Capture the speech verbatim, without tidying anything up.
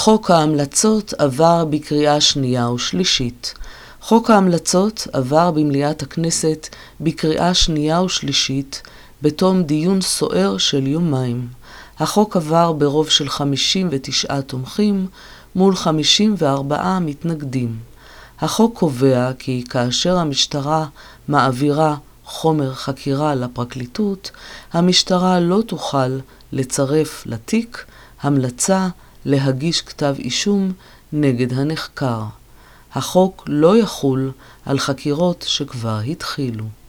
חוק ההמלצות עבר בקריאה שנייה ושלישית. חוק ההמלצות עבר במליאת הכנסת בקריאה שנייה ושלישית בתום דיון סוער של יומיים. החוק עבר ברוב של חמישים ותשעה תומכים מול חמישים וארבעה מתנגדים. החוק קובע כי כאשר המשטרה מעבירה חומר חקירה לפרקליטות, המשטרה לא תוכל לצרף לתיק המלצה להגיש כתב אישום נגד הנחקר. החוק לא יחול על חקירות שכבר התחילו.